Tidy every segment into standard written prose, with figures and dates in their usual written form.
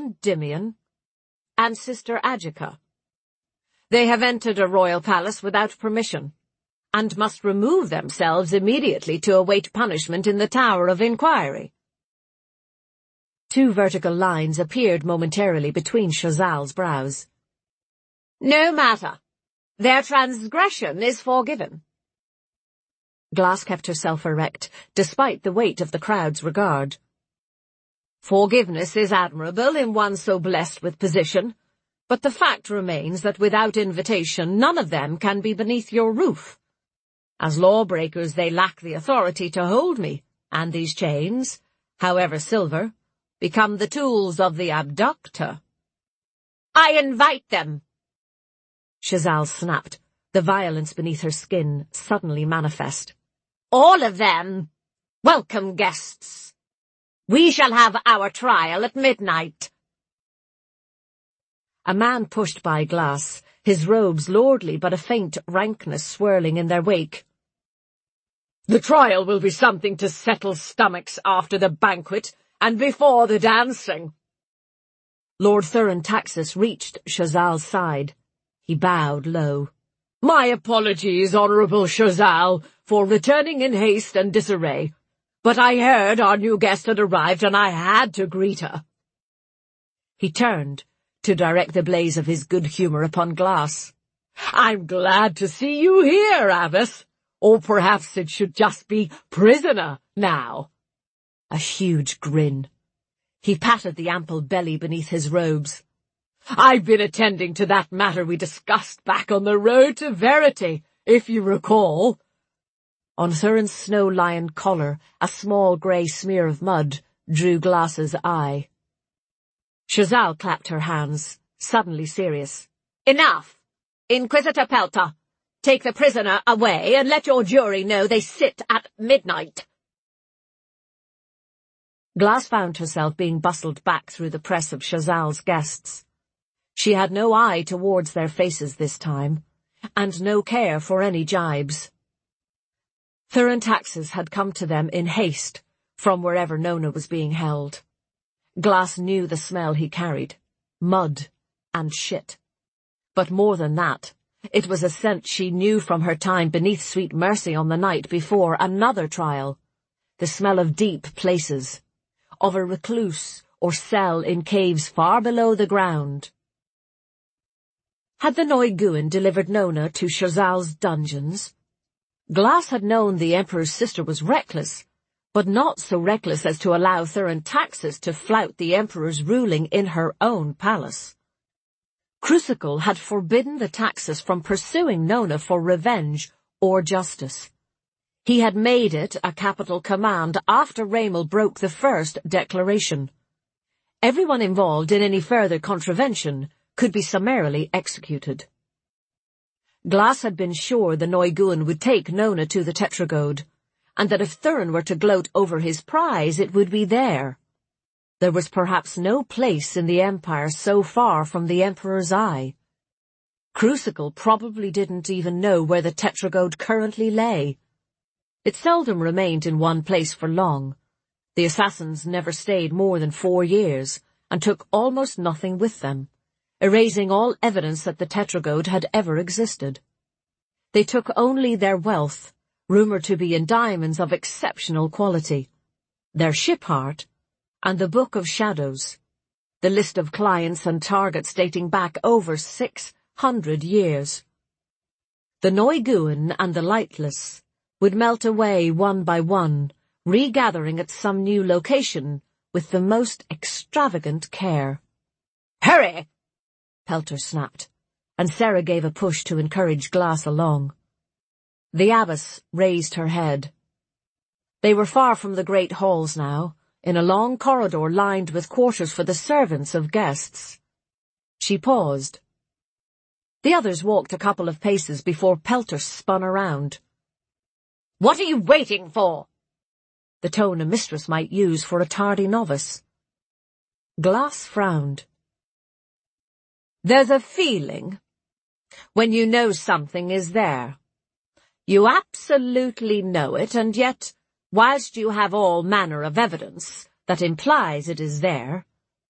Endymion and Sister Agica. They have entered a royal palace without permission, and must remove themselves immediately to await punishment in the Tower of Inquiry." 2 vertical lines appeared momentarily between Chazal's brows. "No matter. Their transgression is forgiven." Glass kept herself erect, despite the weight of the crowd's regard. "Forgiveness is admirable in one so blessed with position, but the fact remains that without invitation none of them can be beneath your roof. As lawbreakers they lack the authority to hold me, and these chains, however silver, become the tools of the abductor." "I invite them!" Chazal snapped, the violence beneath her skin suddenly manifest. "All of them! Welcome guests! We shall have our trial at midnight." A man pushed by Glass, his robes lordly but a faint rankness swirling in their wake. "The trial will be something to settle stomachs after the banquet and before the dancing." Lord Thurin Taxis reached Chazal's side. He bowed low. "My apologies, Honourable Chazal, for returning in haste and disarray, but I heard our new guest had arrived and I had to greet her." He turned to direct the blaze of his good humour upon Glass. "I'm glad to see you here, Abbess. Or perhaps it should just be prisoner now." A huge grin. He patted the ample belly beneath his robes. "I've been attending to that matter we discussed back on the road to Verity, if you recall." On Thurin's snow lion collar, a small grey smear of mud drew Glass's eye. Chazal clapped her hands, suddenly serious. "Enough! Inquisitor Pelter, take the prisoner away and let your jury know they sit at midnight." Glass found herself being bustled back through the press of Chazal's guests. She had no eye towards their faces this time, and no care for any jibes. Thurin Taxis had come to them in haste from wherever Nona was being held. Glass knew the smell he carried, mud and shit. But more than that, it was a scent she knew from her time beneath Sweet Mercy on the night before another trial, the smell of deep places, of a recluse or cell in caves far below the ground. Had the Noiguin delivered Nona to Chazal's dungeons? Glass had known the Emperor's sister was reckless, but not so reckless as to allow Thurin Taxis to flout the Emperor's ruling in her own palace. Crucicle had forbidden the Taxis from pursuing Nona for revenge or justice. He had made it a capital command after Raymel broke the first declaration. Everyone involved in any further contravention could be summarily executed. Glass had been sure the Noiguin would take Nona to the Tetragode, and that if Thurin were to gloat over his prize it would be there. There was perhaps no place in the Empire so far from the Emperor's eye. Crucicle probably didn't even know where the Tetragode currently lay. It seldom remained in one place for long. The assassins never stayed more than 4 years, and took almost nothing with them, erasing all evidence that the Tetragode had ever existed. They took only their wealth, rumoured to be in diamonds of exceptional quality, their ship heart, and the Book of Shadows, the list of clients and targets dating back over 600 years. The Noiguin and the Lightless would melt away one by one, regathering at some new location with the most extravagant care. "Hurry!" Pelter snapped, and Sarah gave a push to encourage Glass along. The abbess raised her head. They were far from the great halls now, in a long corridor lined with quarters for the servants of guests. She paused. The others walked a couple of paces before Pelter spun around. "What are you waiting for?" The tone a mistress might use for a tardy novice. Glass frowned. "There's a feeling when you know something is there. You absolutely know it, and yet, whilst you have all manner of evidence that implies it is there,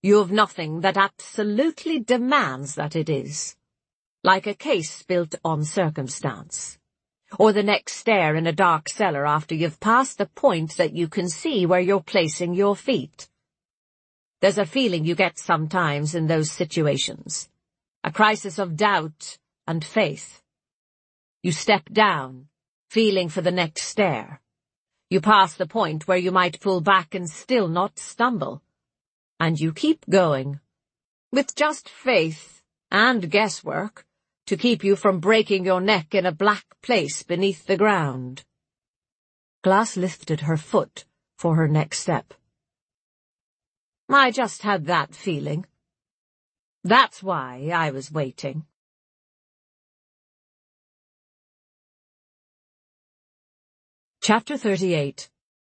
You've nothing that absolutely demands that it is. Like a case built on circumstance. Or the next stair in a dark cellar after you've passed the point that you can see where you're placing your feet. There's a feeling you get sometimes in those situations. A crisis of doubt and faith. You step down, feeling for the next stair. You pass the point where you might pull back and still not stumble. And you keep going, with just faith and guesswork to keep you from breaking your neck in a black place beneath the ground. Glass lifted her foot for her next step. I just had that feeling. That's why I was waiting. Chapter 38.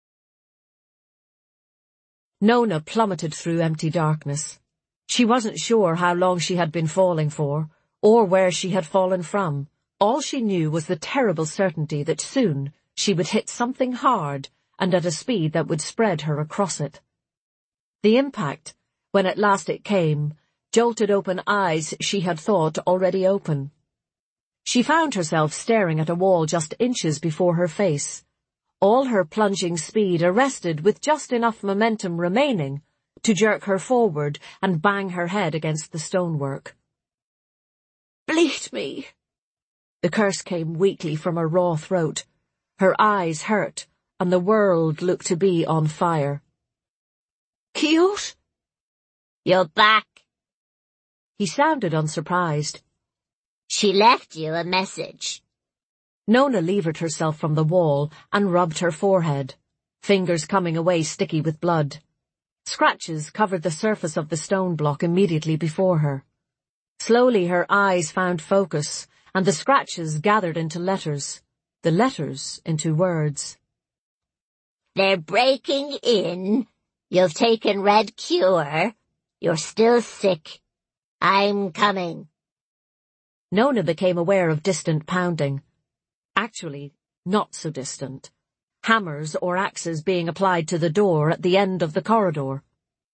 Nona plummeted through empty darkness. She wasn't sure how long she had been falling for, or where she had fallen from. All she knew was the terrible certainty that soon she would hit something hard and at a speed that would spread her across it. The impact, when at last it came, jolted open eyes she had thought already open. She found herself staring at a wall just inches before her face, all her plunging speed arrested with just enough momentum remaining to jerk her forward and bang her head against the stonework. "Bleed me!" The curse came weakly from her raw throat. Her eyes hurt, and the world looked to be on fire. "Cute?" "You're back." He sounded unsurprised. "She left you a message." Nona levered herself from the wall and rubbed her forehead, fingers coming away sticky with blood. Scratches covered the surface of the stone block immediately before her. Slowly her eyes found focus, and the scratches gathered into letters, the letters into words. "They're breaking in. You've taken Red Cure. You're still sick. I'm coming." Nona became aware of distant pounding. Actually, not so distant. Hammers or axes being applied to the door at the end of the corridor.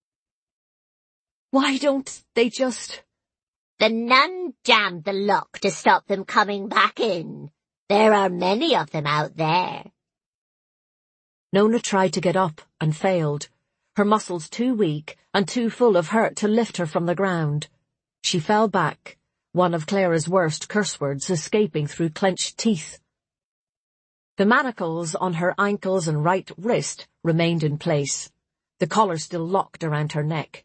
"Why don't they just—" "The nun jammed the lock to stop them coming back in. There are many of them out there." Nona tried to get up and failed, her muscles too weak and too full of hurt to lift her from the ground. She fell back, one of Clara's worst curse words escaping through clenched teeth. The manacles on her ankles and right wrist remained in place, the collar still locked around her neck.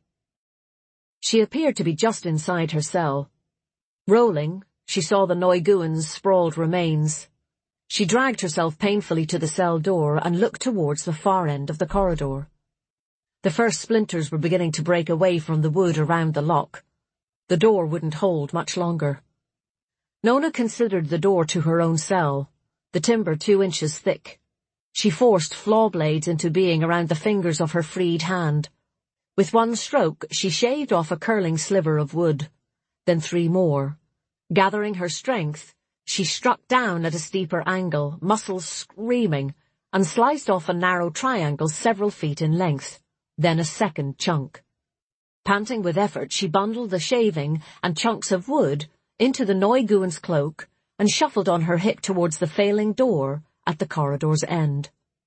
She appeared to be just inside her cell. Rolling, she saw the Noiguan's sprawled remains. She dragged herself painfully to the cell door and looked towards the far end of the corridor. The first splinters were beginning to break away from the wood around the lock. The door wouldn't hold much longer. Nona considered the door to her own cell, the timber 2 inches thick. She forced flaw blades into being around the fingers of her freed hand. With one stroke, she shaved off a curling sliver of wood, then 3 more. Gathering her strength, she struck down at a steeper angle, muscles screaming, and sliced off a narrow triangle several feet in length, then a second chunk. Panting with effort, she bundled the shaving and chunks of wood into the Noiguan's cloak and shuffled on her hip towards the failing door at the corridor's end.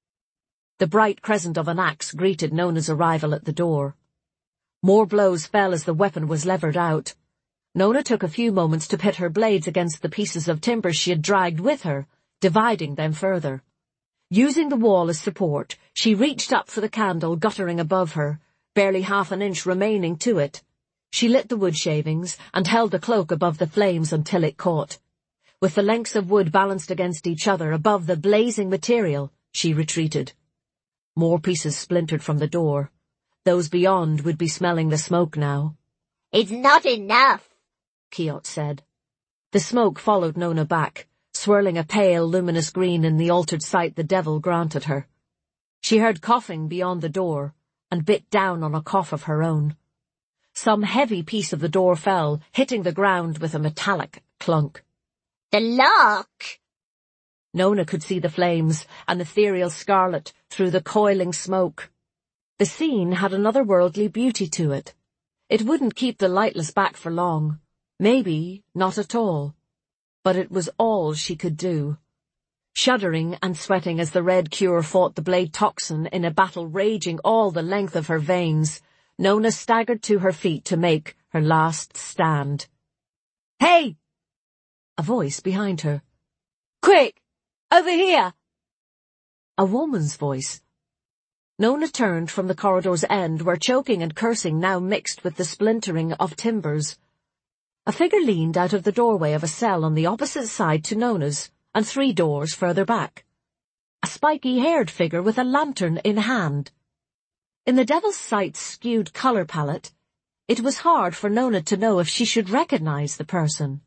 The bright crescent of an axe greeted Nona's arrival at the door. More blows fell as the weapon was levered out. Nona took a few moments to pit her blades against the pieces of timber she had dragged with her, dividing them further. Using the wall as support, she reached up for the candle guttering above her, barely half an inch remaining to it. She lit the wood shavings and held the cloak above the flames until it caught. With the lengths of wood balanced against each other above the blazing material, she retreated. More pieces splintered from the door. Those beyond would be smelling the smoke now. "It's not enough," Kiot said. The smoke followed Nona back, swirling a pale, luminous green in the altered sight the devil granted her. She heard coughing beyond the door, and bit down on a cough of her own. Some heavy piece of the door fell, hitting the ground with a metallic clunk. "The lock!" Nona could see the flames and ethereal scarlet through the coiling smoke. The scene had an otherworldly beauty to it, It wouldn't keep the lightless back for long. Maybe not at all. But it was all she could do. Shuddering and sweating as the Red Cure fought the blade toxin in a battle raging all the length of her veins, Nona staggered to her feet to make her last stand. "Hey!" A voice behind her. "Quick! Over here!" A woman's voice. Nona turned from the corridor's end where choking and cursing now mixed with the splintering of timbers. A figure leaned out of the doorway of a cell on the opposite side to Nona's, and 3 doors further back. A spiky-haired figure with a lantern in hand. In the Devil's Sight's skewed colour palette, it was hard for Nona to know if she should recognize the person.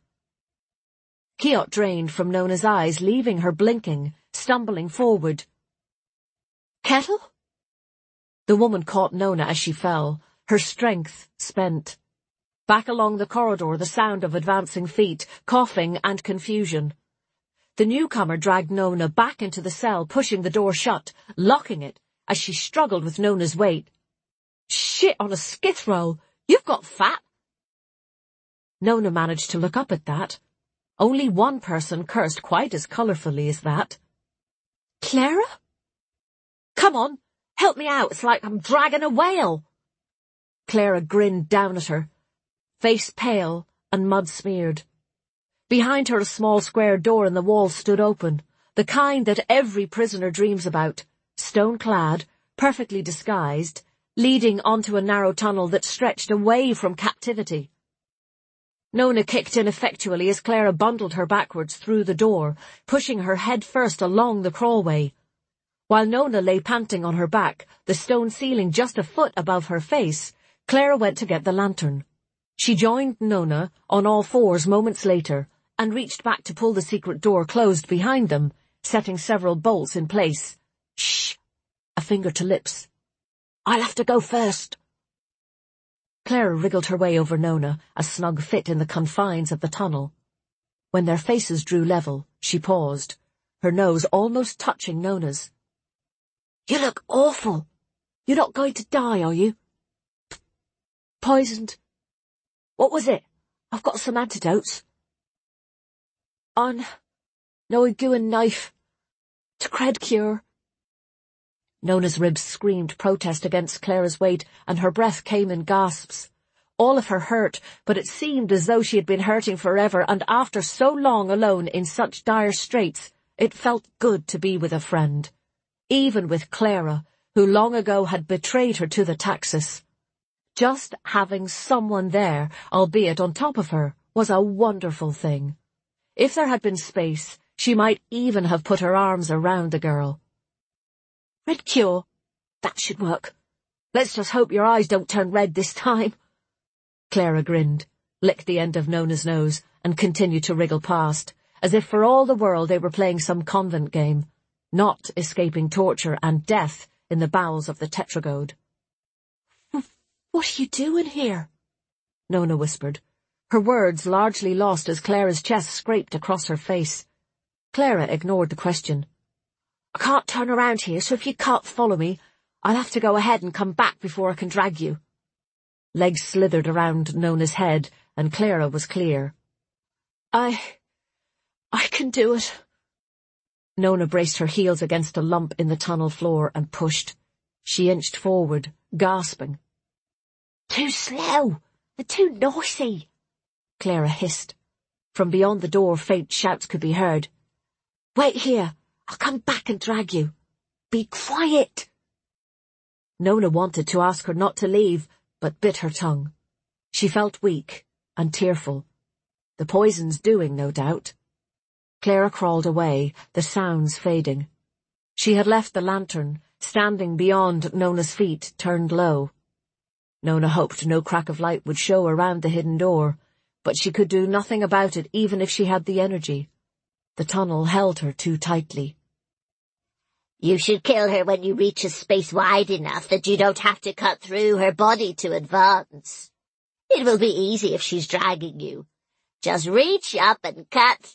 Keot drained from Nona's eyes, leaving her blinking, stumbling forward. "Kettle?" The woman caught Nona as she fell, her strength spent. Back along the corridor, the sound of advancing feet, coughing and confusion. The newcomer dragged Nona back into the cell, pushing the door shut, locking it, as she struggled with Nona's weight. "Shit on a skith roll! You've got fat!" Nona managed to look up at that. Only one person cursed quite as colourfully as that. "Clara? Come on, help me out, it's like I'm dragging a whale." Clara grinned down at her, face pale and mud-smeared. Behind her a small square door in the wall stood open, the kind that every prisoner dreams about, stone-clad, perfectly disguised, leading onto a narrow tunnel that stretched away from captivity. Nona kicked ineffectually as Clara bundled her backwards through the door, pushing her head first along the crawlway. While Nona lay panting on her back, the stone ceiling just a foot above her face, Clara went to get the lantern. She joined Nona on all fours moments later and reached back to pull the secret door closed behind them, setting several bolts in place. "Shh!" A finger to lips. "I'll have to go first." Clara wriggled her way over Nona, a snug fit in the confines of the tunnel. When their faces drew level, she paused, her nose almost touching Nona's. "You look awful. You're not going to die, are you?" "Poisoned." "What was it? I've got some antidotes." "On no gooin knife. To Red Cure." Nona's ribs screamed protest against Clara's weight, and her breath came in gasps. All of her hurt, but it seemed as though she had been hurting forever, and after so long alone in such dire straits, it felt good to be with a friend. Even with Clara, who long ago had betrayed her to the Taxus. Just having someone there, albeit on top of her, was a wonderful thing. If there had been space, she might even have put her arms around the girl. "Red Cure. That should work. Let's just hope your eyes don't turn red this time." Clara grinned, licked the end of Nona's nose, and continued to wriggle past, as if for all the world they were playing some convent game, not escaping torture and death in the bowels of the Tetragode. "What are you doing here?" Nona whispered, her words largely lost as Clara's chest scraped across her face. Clara ignored the question. "I can't turn around here, so if you can't follow me, I'll have to go ahead and come back before I can drag you." Legs slithered around Nona's head, and Clara was clear. I can do it." Nona braced her heels against a lump in the tunnel floor and pushed. She inched forward, gasping. "Too slow! They're too noisy!" Clara hissed. From beyond the door faint shouts could be heard. "Wait here! I'll come back and drag you. Be quiet!" Nona wanted to ask her not to leave, but bit her tongue. She felt weak and tearful. The poison's doing, no doubt. Clara crawled away, the sounds fading. She had left the lantern, standing beyond Nona's feet, turned low. Nona hoped no crack of light would show around the hidden door, but she could do nothing about it even if she had the energy. The tunnel held her too tightly. "You should kill her when you reach a space wide enough that you don't have to cut through her body to advance. It will be easy if she's dragging you. Just reach up and cut."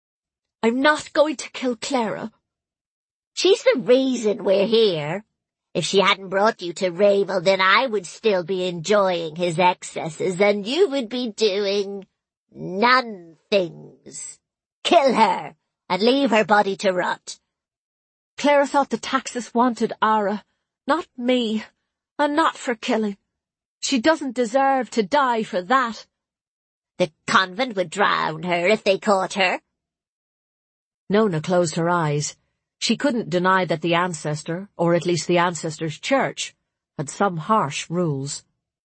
"I'm not going to kill Clara." "She's the reason we're here. If she hadn't brought you to Ravel, then I would still be enjoying his excesses, and you would be doing none things. Kill her, and leave her body to rot. Clara thought the Taxus wanted Ara, not me, and not for killing. She doesn't deserve to die for that. The convent would drown her if they caught her. Nona closed her eyes. She couldn't deny that the ancestor, or at least the ancestor's church, had some harsh rules.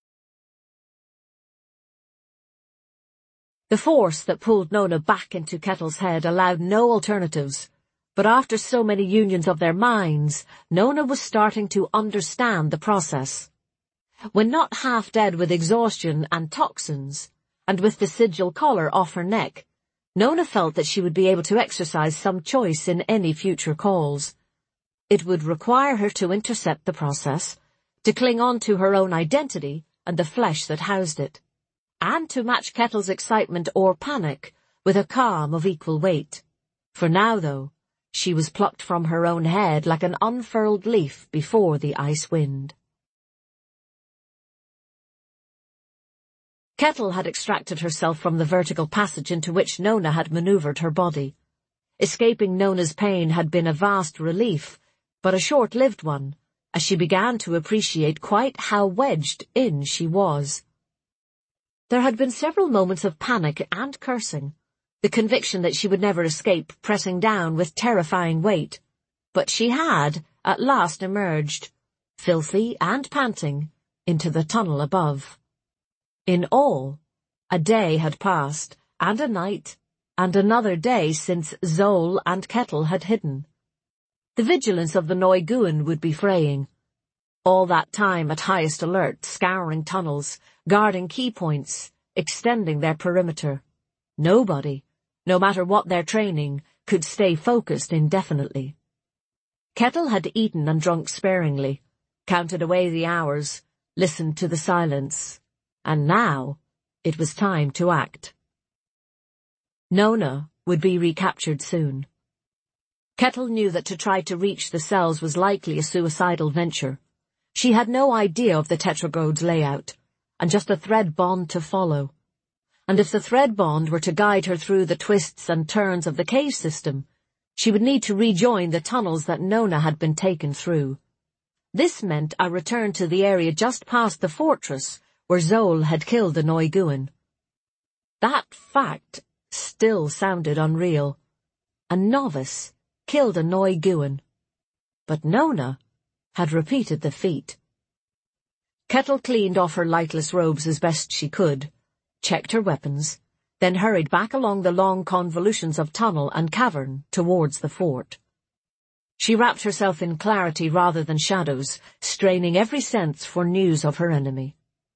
The force that pulled Nona back into Kettle's head allowed no alternatives, but after so many unions of their minds, Nona was starting to understand the process. When not half dead with exhaustion and toxins, and with the sigil collar off her neck, Nona felt that she would be able to exercise some choice in any future calls. It would require her to intercept the process, to cling on to her own identity and the flesh that housed it, and to match Kettle's excitement or panic with a calm of equal weight. For now, though, she was plucked from her own head like an unfurled leaf before the ice wind. Kettle had extracted herself from the vertical passage into which Nona had maneuvered her body. Escaping Nona's pain had been a vast relief, but a short-lived one, as she began to appreciate quite how wedged in she was. There had been several moments of panic and cursing, the conviction that she would never escape pressing down with terrifying weight, but she had, at last, emerged, filthy and panting, into the tunnel above. In all, a day had passed, and a night, and another day since Zol and Kettle had hidden. The vigilance of the Noiguin would be fraying. All that time at highest alert, scouring tunnels, guarding key points, extending their perimeter. Nobody, no matter what their training, could stay focused indefinitely. Kettle had eaten and drunk sparingly, counted away the hours, listened to the silence. And now, it was time to act. Nona would be recaptured soon. Kettle knew that to try to reach the cells was likely a suicidal venture. She had no idea of the Tetragode's layout, and just a thread bond to follow. And if the thread bond were to guide her through the twists and turns of the cave system, she would need to rejoin the tunnels that Nona had been taken through. This meant a return to the area just past the fortress, where Zol had killed the Noiguin. That fact still sounded unreal. A novice killed a Noiguin. But Nona had repeated the feat. Kettle cleaned off her lightless robes as best she could, checked her weapons, then hurried back along the long convolutions of tunnel and cavern towards the fort. She wrapped herself in clarity rather than shadows, straining every sense for news of her enemy.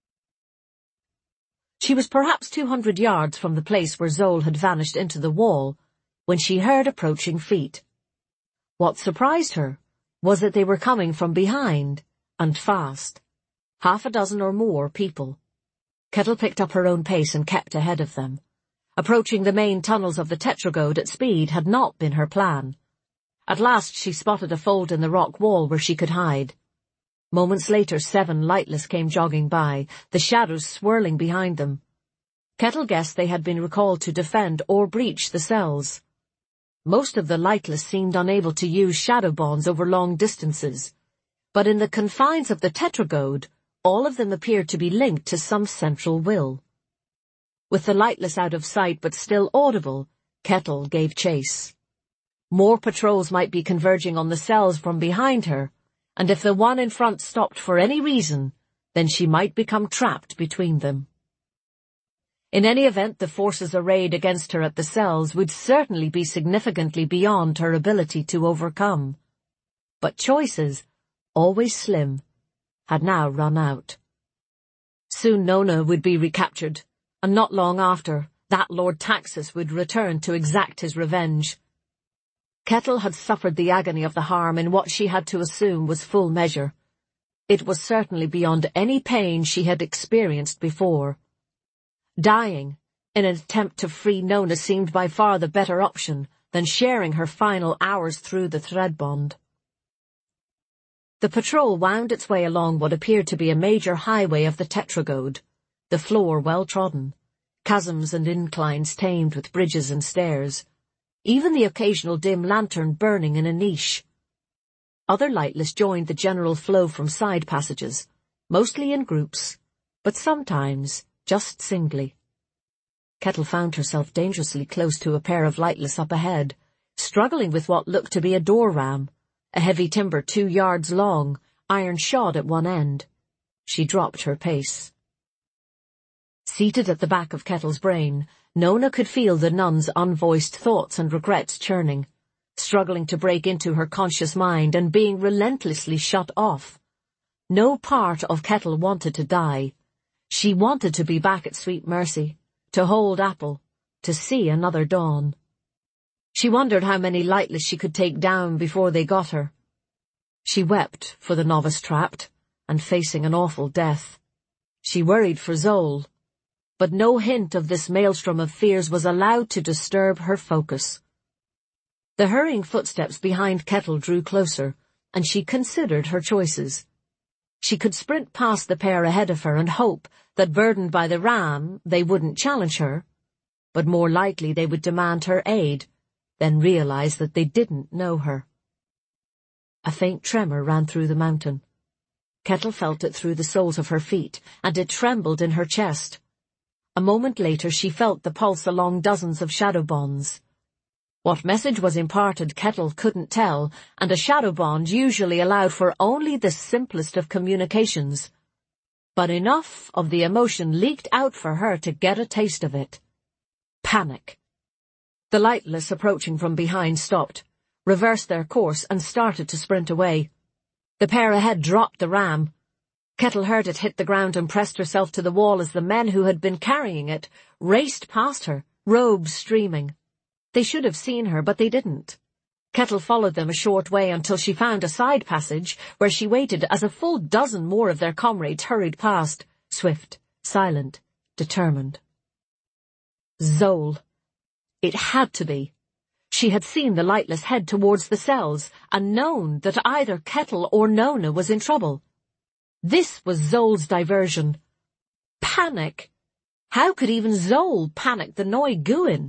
She was perhaps 200 yards from the place where Zol had vanished into the wall when she heard approaching feet. What surprised her was that they were coming from behind, and fast. Half a dozen or more people. Kettle picked up her own pace and kept ahead of them. Approaching the main tunnels of the Tetragode at speed had not been her plan. At last she spotted a fold in the rock wall where she could hide. Moments later 7 lightless came jogging by, the shadows swirling behind them. Kettle guessed they had been recalled to defend or breach the cells. Most of the lightless seemed unable to use shadow bonds over long distances, but in the confines of the Tetragode, all of them appeared to be linked to some central will. With the lightless out of sight but still audible, Kettle gave chase. More patrols might be converging on the cells from behind her, and if the one in front stopped for any reason, then she might become trapped between them. In any event, the forces arrayed against her at the cells would certainly be significantly beyond her ability to overcome. But choices, always slim, had now run out. Soon Nona would be recaptured, and not long after, that Lord Taxus would return to exact his revenge. Kettle had suffered the agony of the harm in what she had to assume was full measure. It was certainly beyond any pain she had experienced before. Dying, in an attempt to free Nona, seemed by far the better option than sharing her final hours through the thread bond. The patrol wound its way along what appeared to be a major highway of the Tetragode, the floor well-trodden, chasms and inclines tamed with bridges and stairs, even the occasional dim lantern burning in a niche. Other lightless joined the general flow from side passages, mostly in groups, but sometimes just singly. Kettle found herself dangerously close to a pair of lightless up ahead, struggling with what looked to be a door ram, a heavy timber 2 yards long, iron shod at one end. She dropped her pace. Seated at the back of Kettle's brain, Nona could feel the nun's unvoiced thoughts and regrets churning, struggling to break into her conscious mind and being relentlessly shut off. No part of Kettle wanted to die. She wanted to be back at Sweet Mercy, to hold Apple, to see another dawn. She wondered how many lightless she could take down before they got her. She wept for the novice trapped, and facing an awful death. She worried for Zol, but no hint of this maelstrom of fears was allowed to disturb her focus. The hurrying footsteps behind Kettle drew closer, and she considered her choices. She could sprint past the pair ahead of her and hope that, burdened by the ram, they wouldn't challenge her, but more likely they would demand her aid, then realize that they didn't know her. A faint tremor ran through the mountain. Kettle felt it through the soles of her feet, and it trembled in her chest. A moment later she felt the pulse along dozens of shadow bonds. What message was imparted Kettle couldn't tell, and a shadow bond usually allowed for only the simplest of communications. But enough of the emotion leaked out for her to get a taste of it. Panic. The lightless approaching from behind stopped, reversed their course, and started to sprint away. The pair ahead dropped the ram. Kettle heard it hit the ground and pressed herself to the wall as the men who had been carrying it raced past her, robes streaming. They should have seen her, but they didn't. Kettle followed them a short way until she found a side passage where she waited as a full dozen more of their comrades hurried past, swift, silent, determined. Zol. It had to be. She had seen the lightless head towards the cells and known that either Kettle or Nona was in trouble. This was Zol's diversion. Panic. How could even Zol panic the Noi Guin?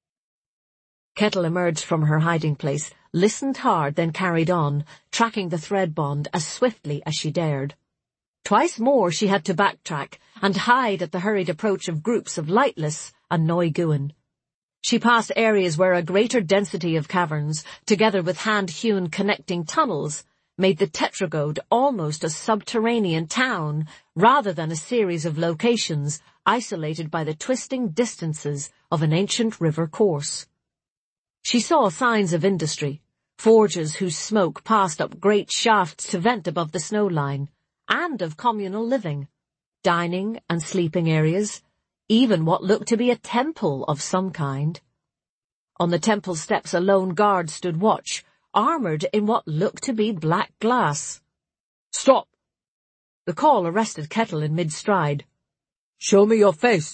Kettle emerged from her hiding place, listened hard, then carried on, tracking the thread bond as swiftly as she dared. Twice more she had to backtrack and hide at the hurried approach of groups of lightless and Noi Guin. She passed areas where a greater density of caverns, together with hand-hewn connecting tunnels, made the Tetragode almost a subterranean town rather than a series of locations isolated by the twisting distances of an ancient river course. She saw signs of industry, forges whose smoke passed up great shafts to vent above the snow line, and of communal living, dining and sleeping areas, even what looked to be a temple of some kind. On the temple steps a lone guard stood watch, armored in what looked to be black glass. "Stop!" The call arrested Kettle in mid-stride. "Show me your face!"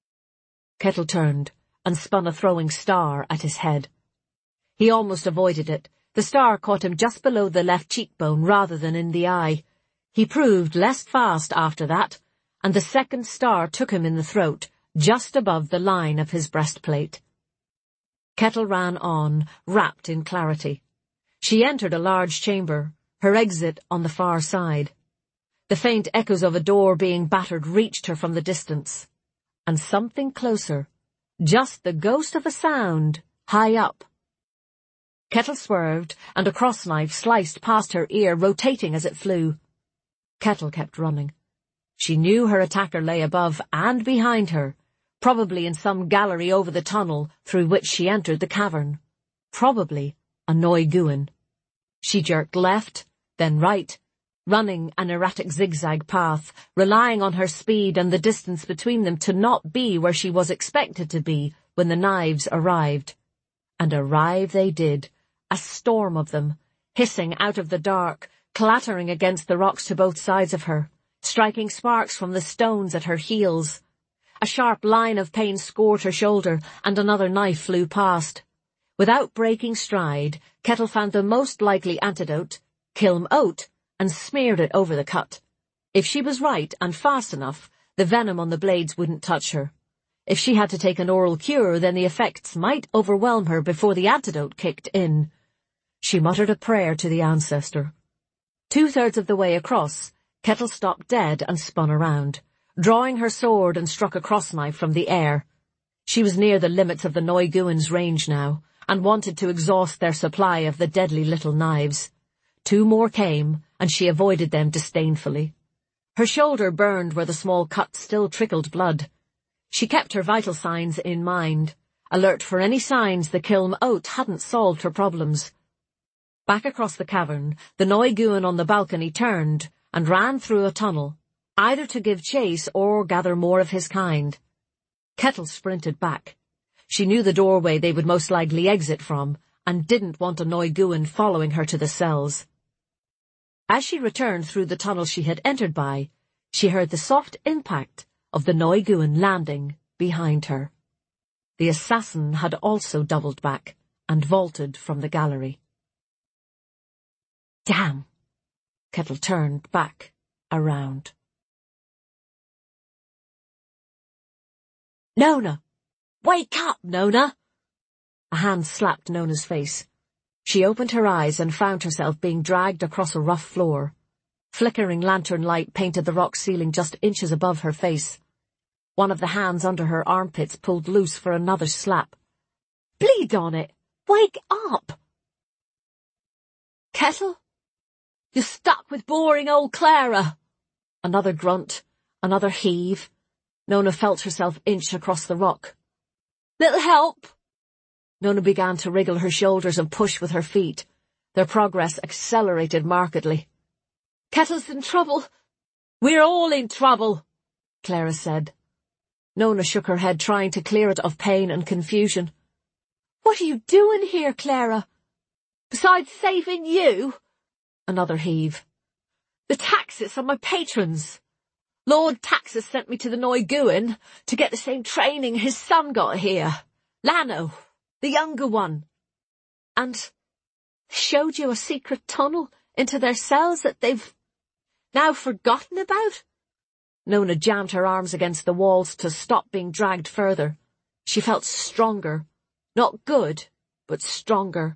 Kettle turned and spun a throwing star at his head. He almost avoided it. The star caught him just below the left cheekbone rather than in the eye. He proved less fast after that, and the second star took him in the throat, just above the line of his breastplate. Kettle ran on, wrapped in clarity. She entered a large chamber, her exit on the far side. The faint echoes of a door being battered reached her from the distance. And something closer, just the ghost of a sound, high up. Kettle swerved, and a cross-knife sliced past her ear, rotating as it flew. Kettle kept running. She knew her attacker lay above and behind her, probably in some gallery over the tunnel through which she entered the cavern. Probably a Noi Guin. She jerked left, then right, running an erratic zigzag path, relying on her speed and the distance between them to not be where she was expected to be when the knives arrived. And arrive they did, a storm of them, hissing out of the dark, clattering against the rocks to both sides of her, striking sparks from the stones at her heels. A sharp line of pain scored her shoulder, and another knife flew past. Without breaking stride, Kettle found the most likely antidote, Kilm Oat, and smeared it over the cut. If she was right and fast enough, the venom on the blades wouldn't touch her. If she had to take an oral cure, then the effects might overwhelm her before the antidote kicked in. She muttered a prayer to the ancestor. 2/3 of the way across, Kettle stopped dead and spun around, drawing her sword and struck a cross-knife from the air. She was near the limits of the Noiguin's range now, and wanted to exhaust their supply of the deadly little knives. 2 more came, and she avoided them disdainfully. Her shoulder burned where the small cut still trickled blood. She kept her vital signs in mind, alert for any signs the Kilm oath hadn't solved her problems. Back across the cavern, the Noiguin on the balcony turned and ran through a tunnel, either to give chase or gather more of his kind. Kettle sprinted back. She knew the doorway they would most likely exit from, and didn't want a Noiguin following her to the cells. As she returned through the tunnel she had entered by, she heard the soft impact of the Noiguin landing behind her. The assassin had also doubled back and vaulted from the gallery. Damn! Kettle turned back around. Nona! Wake up, Nona! A hand slapped Nona's face. She opened her eyes and found herself being dragged across a rough floor. Flickering lantern light painted the rock ceiling just inches above her face. One of the hands under her armpits pulled loose for another slap. Bleed on it! Wake up! Kettle? You're stuck with boring old Clara! Another grunt, another heave. Nona felt herself inch across the rock. Little help! Nona began to wriggle her shoulders and push with her feet. Their progress accelerated markedly. Kettle's in trouble. We're all in trouble, Clara said. Nona shook her head, trying to clear it of pain and confusion. What are you doing here, Clara? Besides saving you? Another heave. The Taxis are my patrons. Lord Taxis sent me to the Noiguin to get the same training his son got here. Lano, the younger one. And showed you a secret tunnel into their cells that they've now forgotten about? Nona jammed her arms against the walls to stop being dragged further. She felt stronger. Not good, but stronger.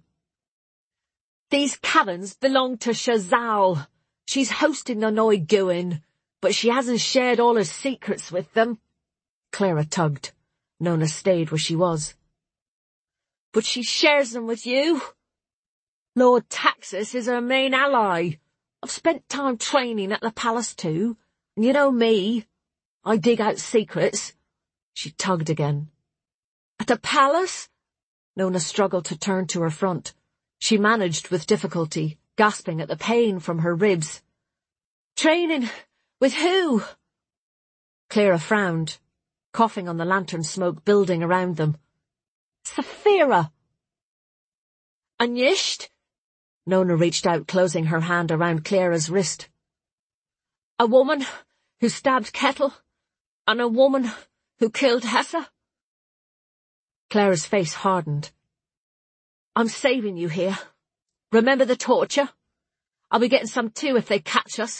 These caverns belong to Shazal. She's hosting the Noiguin, but she hasn't shared all her secrets with them. Clara tugged. Nona stayed where she was. But she shares them with you. Lord Taxis is her main ally. I've spent time training at the palace too, and you know me. I dig out secrets. She tugged again. At the palace? Nona struggled to turn to her front. She managed with difficulty, gasping at the pain from her ribs. Training? With who? Clara frowned, coughing on the lantern smoke building around them. Saphira! Anyisht? Nona reached out, closing her hand around Clara's wrist. A woman who stabbed Kettle, and a woman who killed Hessa? Clara's face hardened. I'm saving you here. Remember the torture? I'll be getting some too if they catch us.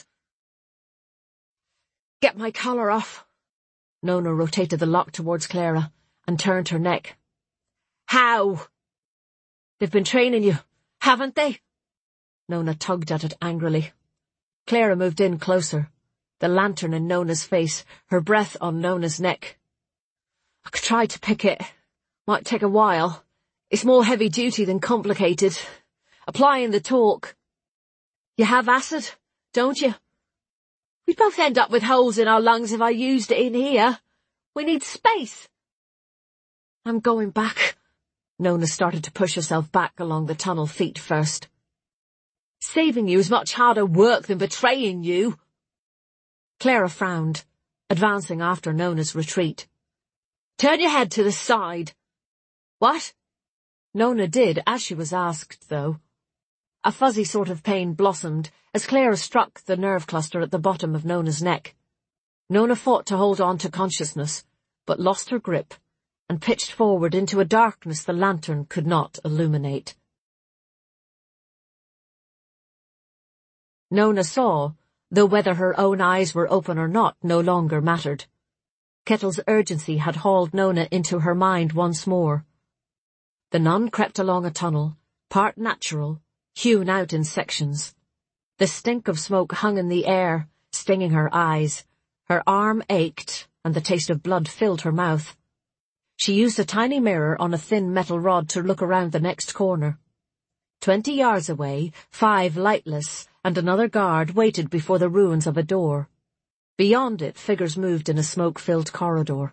Get my collar off. Nona rotated the lock towards Clara and turned her neck. How? They've been training you, haven't they? Nona tugged at it angrily. Clara moved in closer, the lantern in Nona's face, her breath on Nona's neck. I could try to pick it. Might take a while. It's more heavy-duty than complicated. Applying the torque. You have acid, don't you? We'd both end up with holes in our lungs if I used it in here. We need space. I'm going back. Nona started to push herself back along the tunnel feet first. Saving you is much harder work than betraying you. Clara frowned, advancing after Nona's retreat. Turn your head to the side. What? Nona did, as she was asked, though. A fuzzy sort of pain blossomed as Clara struck the nerve cluster at the bottom of Nona's neck. Nona fought to hold on to consciousness, but lost her grip and pitched forward into a darkness the lantern could not illuminate. Nona saw, though whether her own eyes were open or not no longer mattered. Kettle's urgency had hauled Nona into her mind once more. The nun crept along a tunnel, part natural, hewn out in sections. The stink of smoke hung in the air, stinging her eyes. Her arm ached, and the taste of blood filled her mouth. She used a tiny mirror on a thin metal rod to look around the next corner. 20 yards away, 5 lightless and another guard waited before the ruins of a door. Beyond it, figures moved in a smoke-filled corridor.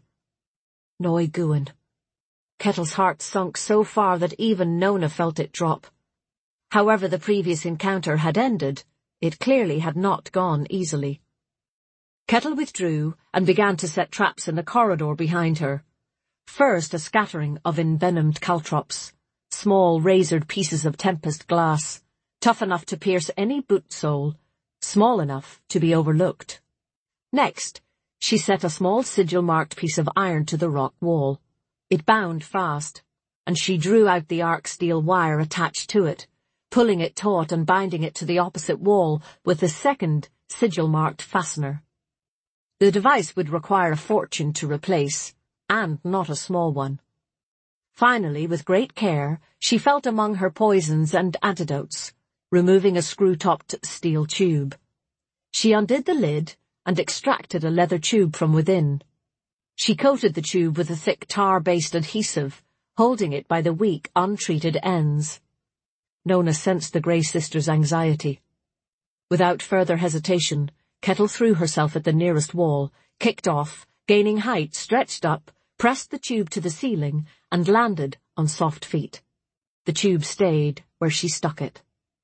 Neu Guen. Kettle's heart sunk so far that even Nona felt it drop. However the previous encounter had ended, it clearly had not gone easily. Kettle withdrew and began to set traps in the corridor behind her. First a scattering of envenomed caltrops, small razored pieces of tempest glass, tough enough to pierce any boot sole, small enough to be overlooked. Next, she set a small sigil-marked piece of iron to the rock wall. It bound fast, and she drew out the arc steel wire attached to it, pulling it taut and binding it to the opposite wall with the second sigil-marked fastener. The device would require a fortune to replace, and not a small one. Finally, with great care, she felt among her poisons and antidotes, removing a screw-topped steel tube. She undid the lid and extracted a leather tube from within. She coated the tube with a thick tar-based adhesive, holding it by the weak, untreated ends. Nona sensed the Grey Sister's anxiety. Without further hesitation, Kettle threw herself at the nearest wall, kicked off, gaining height, stretched up, pressed the tube to the ceiling, and landed on soft feet. The tube stayed where she stuck it.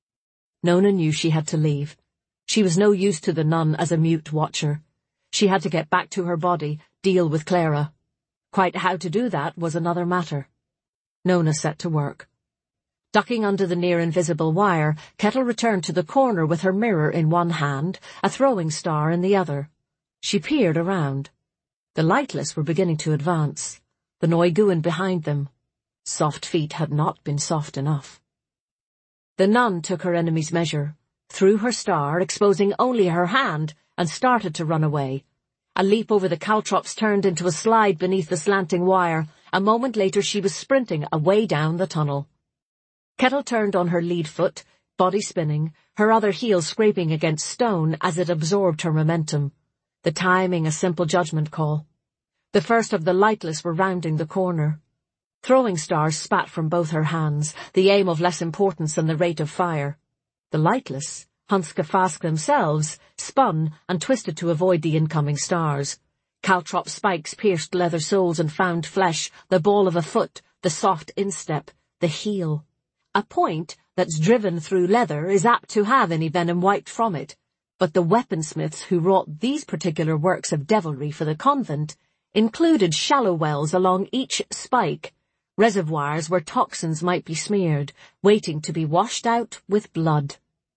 Nona knew she had to leave. She was no use to the nun as a mute watcher. She had to get back to her body, deal with Clara. Quite how to do that was another matter. Nona set to work. Ducking under the near-invisible wire, Kettle returned to the corner with her mirror in one hand, a throwing star in the other. She peered around. The lightless were beginning to advance, the Neu Guen behind them. Soft feet had not been soft enough. The nun took her enemy's measure, threw her star, exposing only her hand, and started to run away. A leap over the caltrops turned into a slide beneath the slanting wire. A moment later she was sprinting away down the tunnel. Kettle turned on her lead foot, body spinning, her other heel scraping against stone as it absorbed her momentum. The timing a simple judgment call. The first of the lightless were rounding the corner. Throwing stars spat from both her hands, the aim of less importance than the rate of fire. The lightless, Hanska Fask themselves, spun and twisted to avoid the incoming stars. Caltrop spikes pierced leather soles and found flesh, the ball of a foot, the soft instep, the heel. A point that's driven through leather is apt to have any venom wiped from it, but the weaponsmiths who wrought these particular works of devilry for the convent included shallow wells along each spike, reservoirs where toxins might be smeared, waiting to be washed out with blood.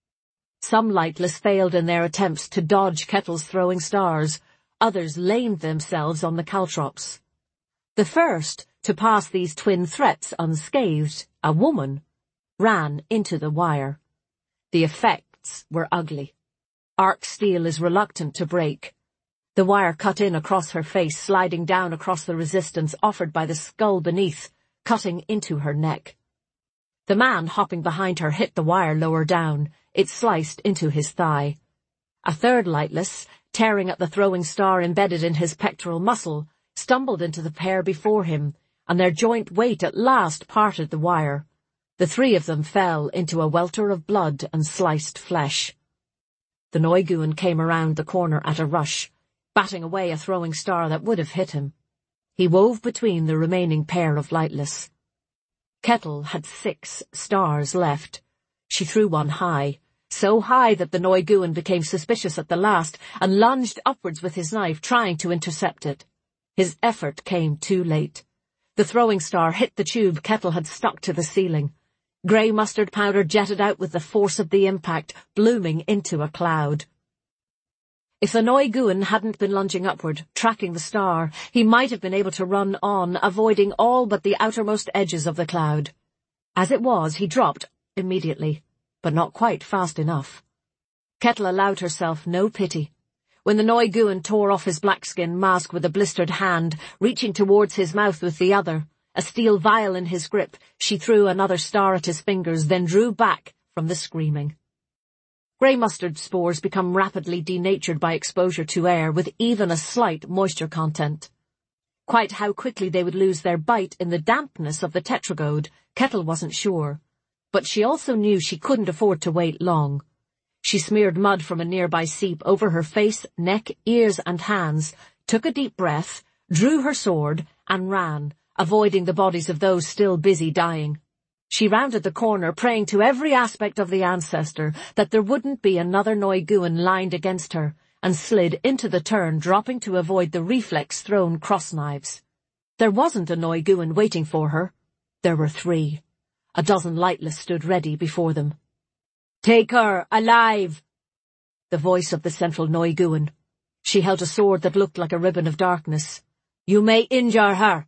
Some lightless failed in their attempts to dodge Kettle's throwing stars. Others lamed themselves on the caltrops. The first to pass these twin threats unscathed, a woman, ran into the wire. The effects were ugly. Arc steel is reluctant to break. The wire cut in across her face, sliding down across the resistance offered by the skull beneath, cutting into her neck. The man hopping behind her hit the wire lower down. It sliced into his thigh. A third lightless, tearing at the throwing star embedded in his pectoral muscle, stumbled into the pair before him, and their joint weight at last parted the wire. The three of them fell into a welter of blood and sliced flesh. The Neu Guen came around the corner at a rush, batting away a throwing star that would have hit him. He wove between the remaining pair of lightless. Kettle had 6 stars left. She threw one high, so high that the Neu Guen became suspicious at the last and lunged upwards with his knife, trying to intercept it. His effort came too late. The throwing star hit the tube Kettle had stuck to the ceiling. Grey mustard powder jetted out with the force of the impact, blooming into a cloud. If the Neu Guen hadn't been lunging upward, tracking the star, he might have been able to run on, avoiding all but the outermost edges of the cloud. As it was, he dropped immediately, but not quite fast enough. Kettle allowed herself no pity. When the Noiguan tore off his blackskin mask with a blistered hand, reaching towards his mouth with the other, a steel vial in his grip, she threw another star at his fingers, then drew back from the screaming. Grey mustard spores become rapidly denatured by exposure to air with even a slight moisture content. Quite how quickly they would lose their bite in the dampness of the tetragode, Kettle wasn't sure, but she also knew she couldn't afford to wait long. She smeared mud from a nearby seep over her face, neck, ears, and hands, took a deep breath, drew her sword, and ran, avoiding the bodies of those still busy dying. She rounded the corner, praying to every aspect of the ancestor that there wouldn't be another Noiguan lined against her, and slid into the turn, dropping to avoid the reflex-thrown cross-knives. There wasn't a Noiguan waiting for her. There were 3. A dozen lightless stood ready before them. "Take her, alive!" The voice of the central Noiguan. She held a sword that looked like a ribbon of darkness. "You may injure her."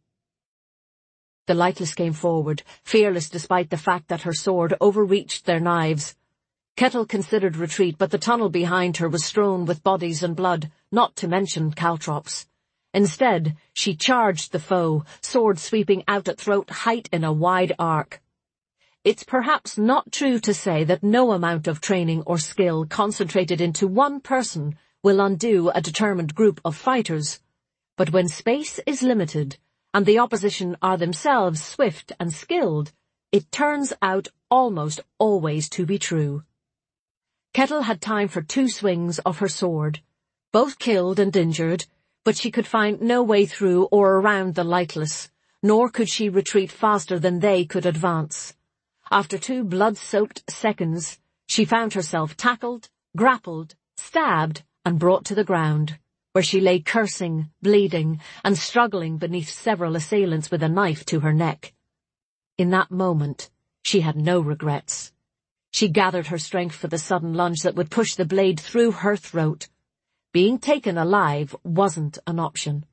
The lightless came forward, fearless despite the fact that her sword overreached their knives. Kettle considered retreat, but the tunnel behind her was strewn with bodies and blood, not to mention caltrops. Instead, she charged the foe, sword sweeping out at throat height in a wide arc. It's perhaps not true to say that no amount of training or skill concentrated into one person will undo a determined group of fighters, but when space is limited, and the opposition are themselves swift and skilled, it turns out almost always to be true. Kettle had time for 2 swings of her sword, both killed and injured, but she could find no way through or around the lightless, nor could she retreat faster than they could advance. After 2 blood-soaked seconds, she found herself tackled, grappled, stabbed, and brought to the ground, where she lay cursing, bleeding, and struggling beneath several assailants with a knife to her neck. In that moment, she had no regrets. She gathered her strength for the sudden lunge that would push the blade through her throat. Being taken alive wasn't an option.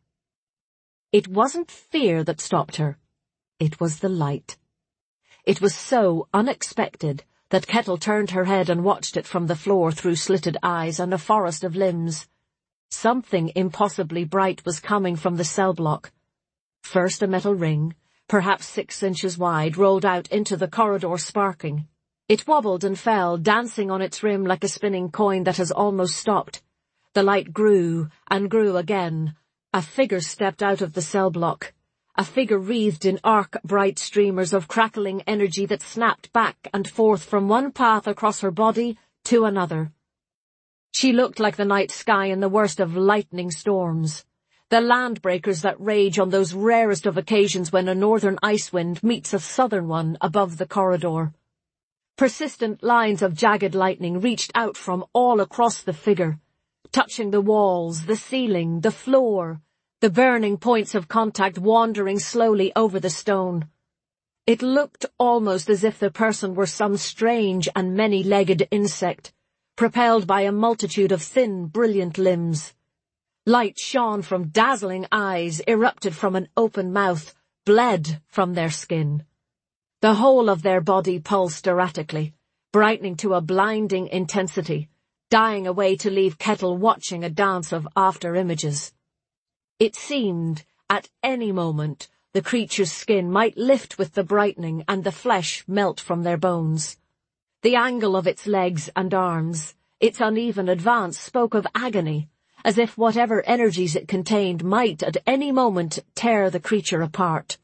It wasn't fear that stopped her. It was the light. It was so unexpected that Kettle turned her head and watched it from the floor through slitted eyes and a forest of limbs. Something impossibly bright was coming from the cell block. First a metal ring, perhaps 6 inches wide, rolled out into the corridor sparking. It wobbled and fell, dancing on its rim like a spinning coin that has almost stopped. The light grew and grew again. A figure stepped out of the cell block. A figure wreathed in arc-bright streamers of crackling energy that snapped back and forth from one path across her body to another. She looked like the night sky in the worst of lightning storms, the land breakers that rage on those rarest of occasions when a northern ice wind meets a southern one above the corridor. Persistent lines of jagged lightning reached out from all across the figure, touching the walls, the ceiling, the floor, the burning points of contact wandering slowly over the stone. It looked almost as if the person were some strange and many-legged insect, propelled by a multitude of thin, brilliant limbs. Light shone from dazzling eyes, erupted from an open mouth, bled from their skin. The whole of their body pulsed erratically, brightening to a blinding intensity, dying away to leave Kettle watching a dance of after-images. It seemed, at any moment, the creature's skin might lift with the brightening and the flesh melt from their bones. The angle of its legs and arms, its uneven advance spoke of agony, as if whatever energies it contained might at any moment tear the creature apart.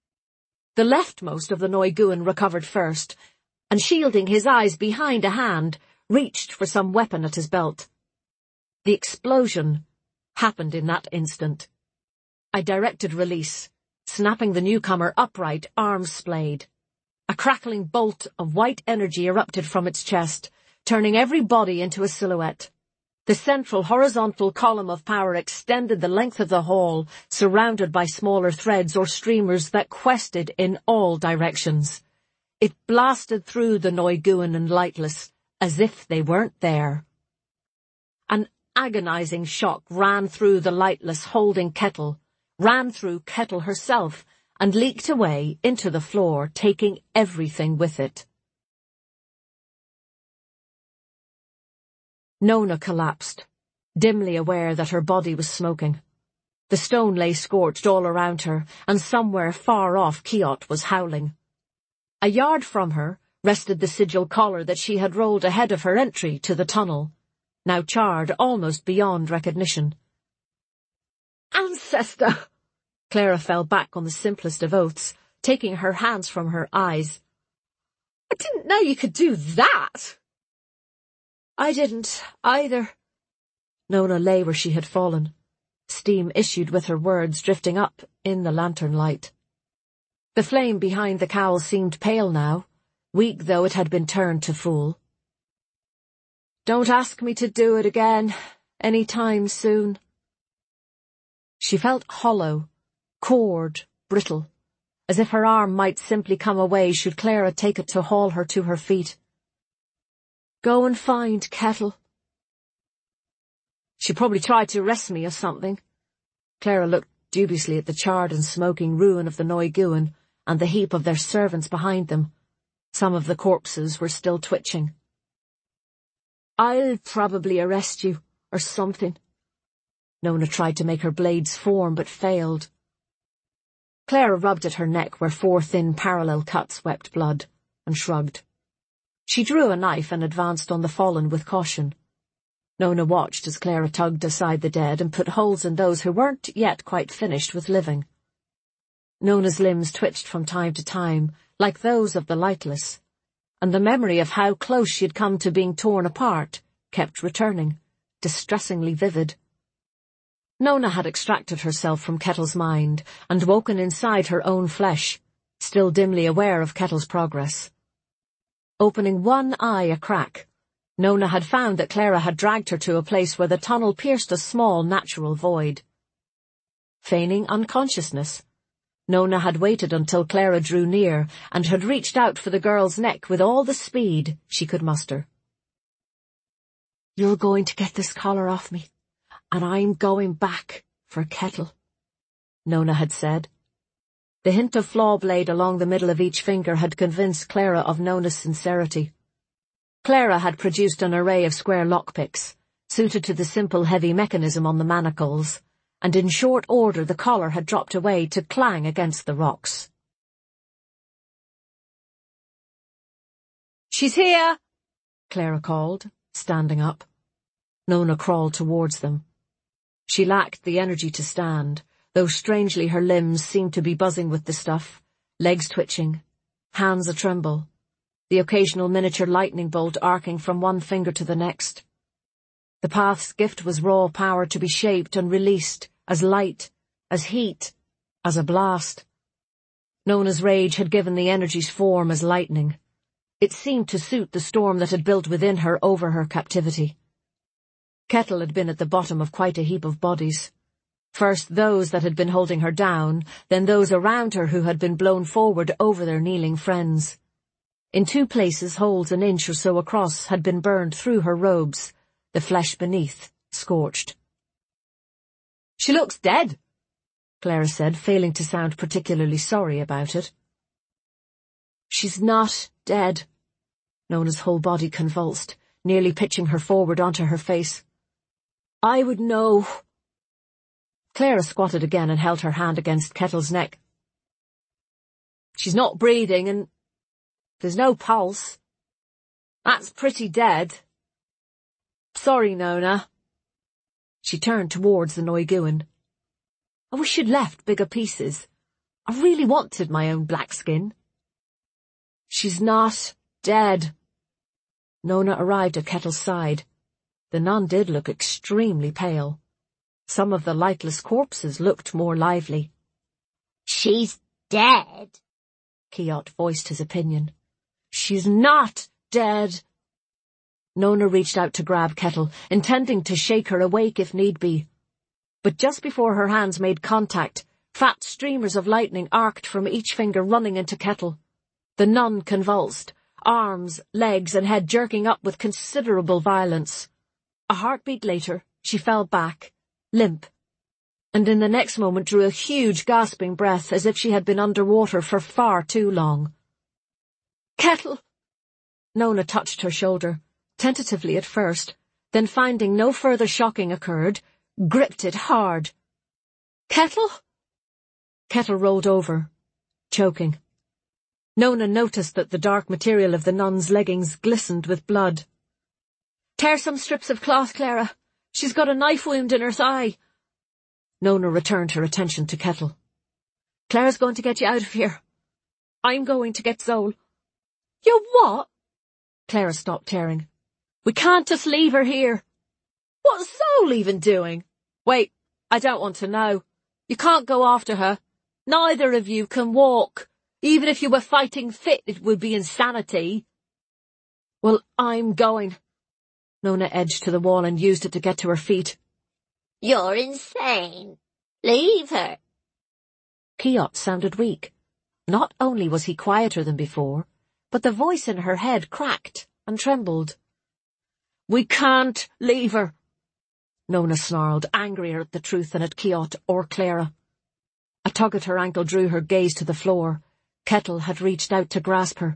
The leftmost of the Noiguan recovered first, and shielding his eyes behind a hand, reached for some weapon at his belt. The explosion happened in that instant. I directed release, snapping the newcomer upright, arms splayed. A crackling bolt of white energy erupted from its chest, turning every body into a silhouette. The central horizontal column of power extended the length of the hall, surrounded by smaller threads or streamers that quested in all directions. It blasted through the Noiguan and lightless, as if they weren't there. An agonizing shock ran through the lightless holding Kettle, ran through Kettle herself, and leaked away into the floor, taking everything with it. Nona collapsed, dimly aware that her body was smoking. The stone lay scorched all around her, and somewhere far off Kiot was howling. A yard from her rested the sigil collar that she had rolled ahead of her entry to the tunnel, now charred almost beyond recognition. "Ancestor!" Clara fell back on the simplest of oaths, taking her hands from her eyes. "I didn't know you could do that!" "I didn't, either." Nona lay where she had fallen. Steam issued with her words drifting up in the lantern light. The flame behind the cowl seemed pale now, weak though it had been turned to full. "Don't ask me to do it again, any time soon." She felt hollow, cored, brittle, as if her arm might simply come away should Clara take it to haul her to her feet. "Go and find Kettle." "She probably tried to arrest me or something." Clara looked dubiously at the charred and smoking ruin of the Noiguin and the heap of their servants behind them. Some of the corpses were still twitching. "I'll probably arrest you, or something." Nona tried to make her blades form, but failed. Clara rubbed at her neck where 4 thin parallel cuts wept blood, and shrugged. She drew a knife and advanced on the fallen with caution. Nona watched as Clara tugged aside the dead and put holes in those who weren't yet quite finished with living. Nona's limbs twitched from time to time, like those of the lightless, and the memory of how close she had come to being torn apart kept returning, distressingly vivid. Nona had extracted herself from Kettle's mind and woken inside her own flesh, still dimly aware of Kettle's progress. Opening one eye a crack, Nona had found that Clara had dragged her to a place where the tunnel pierced a small natural void. Feigning unconsciousness, Nona had waited until Clara drew near and had reached out for the girl's neck with all the speed she could muster. "You're going to get this collar off me, and I'm going back for Kettle," Nona had said. The hint of flaw blade along the middle of each finger had convinced Clara of Nona's sincerity. Clara had produced an array of square lockpicks, suited to the simple heavy mechanism on the manacles, and in short order the collar had dropped away to clang against the rocks. "She's here!" Clara called, standing up. Nona crawled towards them. She lacked the energy to stand, though strangely her limbs seemed to be buzzing with the stuff, legs twitching, hands a-tremble, the occasional miniature lightning bolt arcing from one finger to the next. The path's gift was raw power to be shaped and released, as light, as heat, as a blast. Nona's rage had given the energies form as lightning. It seemed to suit the storm that had built within her over her captivity. Kettle had been at the bottom of quite a heap of bodies. First those that had been holding her down, then those around her who had been blown forward over their kneeling friends. In 2 places holes an inch or so across had been burned through her robes, the flesh beneath scorched. "She looks dead," Clara said, failing to sound particularly sorry about it. "She's not dead." Nona's whole body convulsed, nearly pitching her forward onto her face. "I would know." Clara squatted again and held her hand against Kettle's neck. "She's not breathing and there's no pulse. That's pretty dead. Sorry, Nona." She turned towards the Noiguin. "I wish you'd left bigger pieces. I really wanted my own black skin." "She's not dead." Nona arrived at Kettle's side. The nun did look extremely pale. Some of the lightless corpses looked more lively. "She's dead," Kiot voiced his opinion. "She's not dead." Nona reached out to grab Kettle, intending to shake her awake if need be. But just before her hands made contact, fat streamers of lightning arced from each finger, running into Kettle. The nun convulsed, arms, legs, and head jerking up with considerable violence. A heartbeat later, she fell back, limp, and in the next moment drew a huge gasping breath as if she had been underwater for far too long. "Kettle!" Nona touched her shoulder, tentatively at first, then finding no further shocking occurred, gripped it hard. "Kettle?" Kettle rolled over, choking. Nona noticed that the dark material of the nun's leggings glistened with blood. "Tear some strips of cloth, Clara. She's got a knife wound in her thigh." Nona returned her attention to Kettle. "Clara's going to get you out of here. I'm going to get Zol." "You what?" Clara stopped tearing. "We can't just leave her here." "What's Zol even doing?" "Wait, I don't want to know. You can't go after her. Neither of you can walk. Even if you were fighting fit, it would be insanity." "Well, I'm going." Nona edged to the wall and used it to get to her feet. "You're insane. Leave her." Kiot sounded weak. Not only was he quieter than before, but the voice in her head cracked and trembled. "We can't leave her," Nona snarled, angrier at the truth than at Kiot or Clara. A tug at her ankle drew her gaze to the floor. Kettle had reached out to grasp her.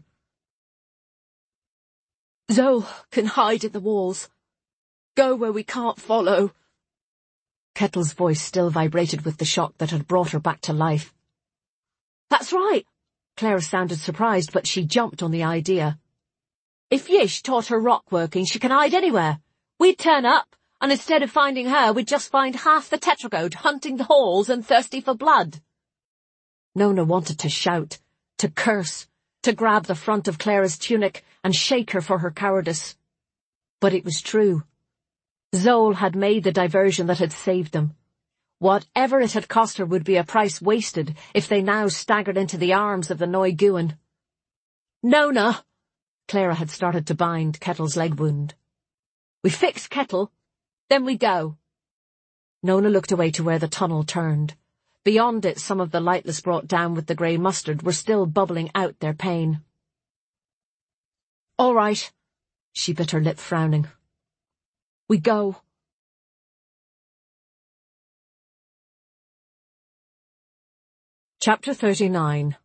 "Zol can hide in the walls. Go where we can't follow." Kettle's voice still vibrated with the shock that had brought her back to life. "That's right." Clara sounded surprised, but she jumped on the idea. "If Yish taught her rock working, she can hide anywhere. We'd turn up, and instead of finding her, we'd just find half the Tetragoad hunting the halls and thirsty for blood." Nona wanted to shout, to curse, to grab the front of Clara's tunic and shake her for her cowardice. But it was true. Zol had made the diversion that had saved them. Whatever it had cost her would be a price wasted if they now staggered into the arms of the Noi Guin. "Nona!" Clara had started to bind Kettle's leg wound. "We fix Kettle, then we go." Nona looked away to where the tunnel turned. Beyond it, some of the lightless brought down with the grey mustard were still bubbling out their pain. "All right," she bit her lip, frowning. "We go." Chapter 39.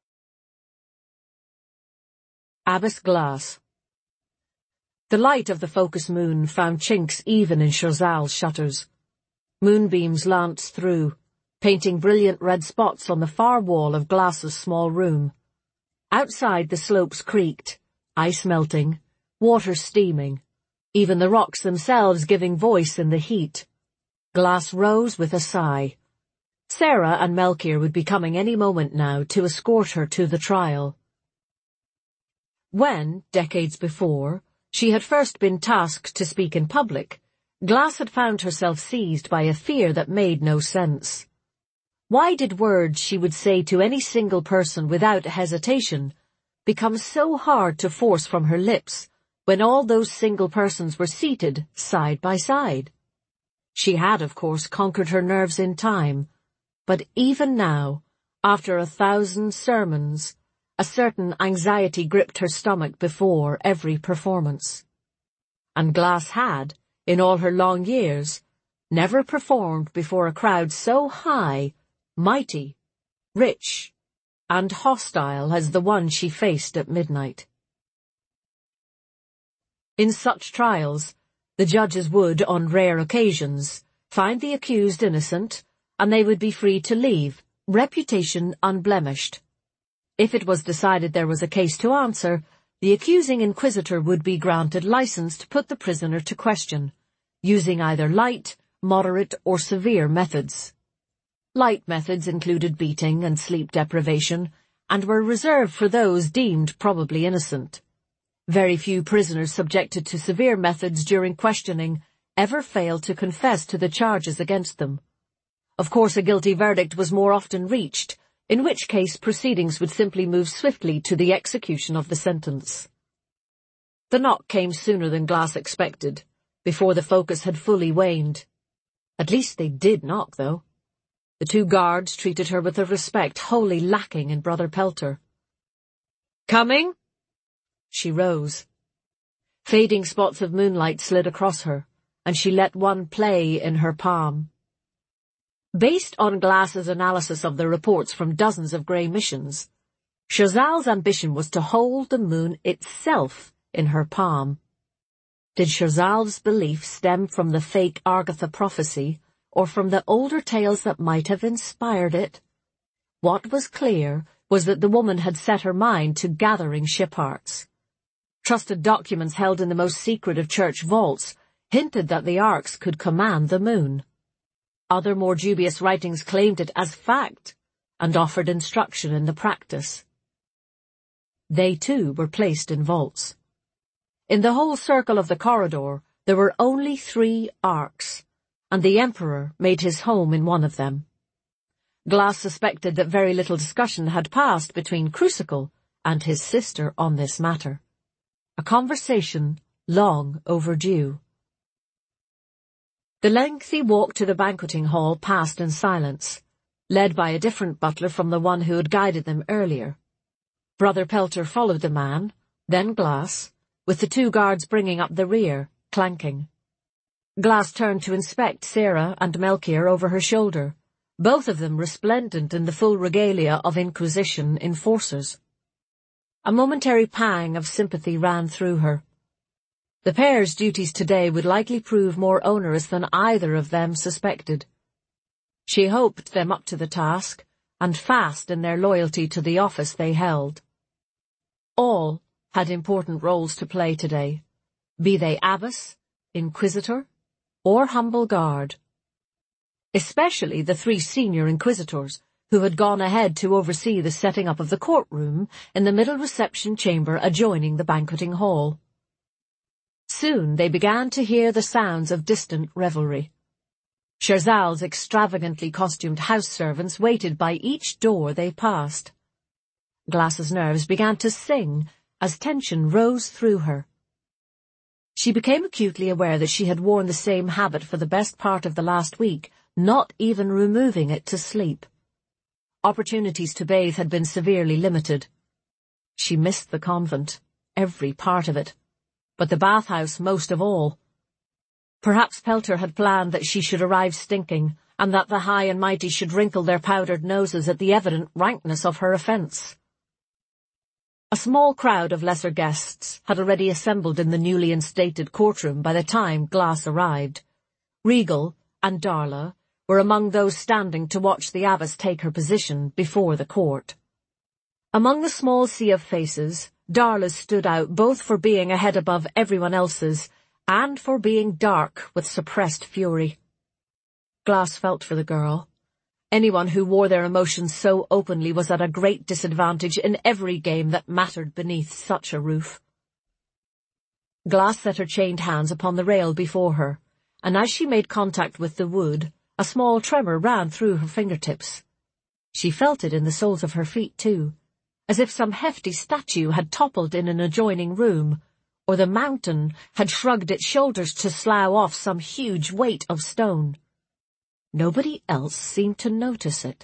Abbess Glass. The light of the focus moon found chinks even in Shazal's shutters. Moonbeams lanced through, painting brilliant red spots on the far wall of Glass's small room. Outside the slopes creaked, ice melting, water steaming, even the rocks themselves giving voice in the heat. Glass rose with a sigh. Sarah and Melchior would be coming any moment now to escort her to the trial. When, decades before, she had first been tasked to speak in public, Glass had found herself seized by a fear that made no sense. Why did words she would say to any single person without hesitation become so hard to force from her lips when all those single persons were seated side by side? She had, of course, conquered her nerves in time, but even now, after 1,000 sermons, a certain anxiety gripped her stomach before every performance. And Glass had, in all her long years, never performed before a crowd so high, mighty, rich, and hostile as the one she faced at midnight. In such trials, the judges would, on rare occasions, find the accused innocent, and they would be free to leave, reputation unblemished. If it was decided there was a case to answer, the accusing inquisitor would be granted license to put the prisoner to question, using either light, moderate, or severe methods. Light methods included beating and sleep deprivation, and were reserved for those deemed probably innocent. Very few prisoners subjected to severe methods during questioning ever failed to confess to the charges against them. Of course, a guilty verdict was more often reached, in which case proceedings would simply move swiftly to the execution of the sentence. The knock came sooner than Glass expected, before the focus had fully waned. At least they did knock, though. The two guards treated her with a respect wholly lacking in Brother Pelter. "Coming?" She rose. Fading spots of moonlight slid across her, and she let one play in her palm. Based on Glass's analysis of the reports from dozens of grey missions, Shazal's ambition was to hold the moon itself in her palm. Did Shazal's belief stem from the fake Argatha prophecy, or from the older tales that might have inspired it? What was clear was that the woman had set her mind to gathering ship parts. Trusted documents held in the most secret of church vaults hinted that the arks could command the moon. Other more dubious writings claimed it as fact and offered instruction in the practice. They too were placed in vaults. In the whole circle of the corridor there were only 3 arks, and the Emperor made his home in one of them. Glass suspected that very little discussion had passed between Crucicle and his sister on this matter. A conversation long overdue. The lengthy walk to the banqueting hall passed in silence, led by a different butler from the one who had guided them earlier. Brother Pelter followed the man, then Glass, with the 2 guards bringing up the rear, clanking. Glass turned to inspect Sarah and Melchior over her shoulder, both of them resplendent in the full regalia of Inquisition enforcers. A momentary pang of sympathy ran through her. The pair's duties today would likely prove more onerous than either of them suspected. She hoped them up to the task, and fast in their loyalty to the office they held. All had important roles to play today, be they abbess, inquisitor, or humble guard. Especially the 3 senior inquisitors, who had gone ahead to oversee the setting up of the courtroom in the middle reception chamber adjoining the banqueting hall. Soon they began to hear the sounds of distant revelry. Shazal's extravagantly costumed house servants waited by each door they passed. Glass's nerves began to sing as tension rose through her. She became acutely aware that she had worn the same habit for the best part of the last week, not even removing it to sleep. Opportunities to bathe had been severely limited. She missed the convent, every part of it, but the bathhouse most of all. Perhaps Pelter had planned that she should arrive stinking, and that the high and mighty should wrinkle their powdered noses at the evident rankness of her offence. A small crowd of lesser guests had already assembled in the newly instated courtroom by the time Glass arrived. Regal and Darla were among those standing to watch the abbess take her position before the court. Among the small sea of faces, Darla's stood out both for being a head above everyone else's and for being dark with suppressed fury. Glass felt for the girl. Anyone who wore their emotions so openly was at a great disadvantage in every game that mattered beneath such a roof. Glass set her chained hands upon the rail before her, and as she made contact with the wood, a small tremor ran through her fingertips. She felt it in the soles of her feet, too, as if some hefty statue had toppled in an adjoining room, or the mountain had shrugged its shoulders to slough off some huge weight of stone. Nobody else seemed to notice it.